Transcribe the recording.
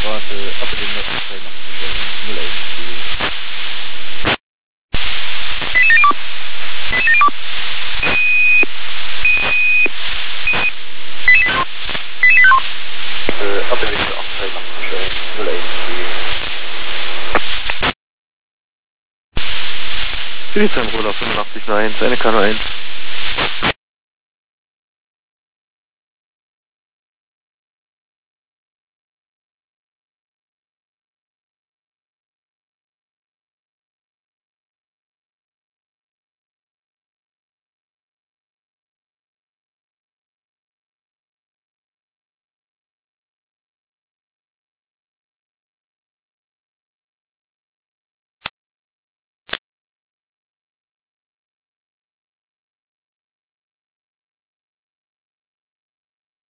Straße, Abgelegen 01. Abgelegen 01. Friedrichshain Roller 85.1, eine Kanal 1.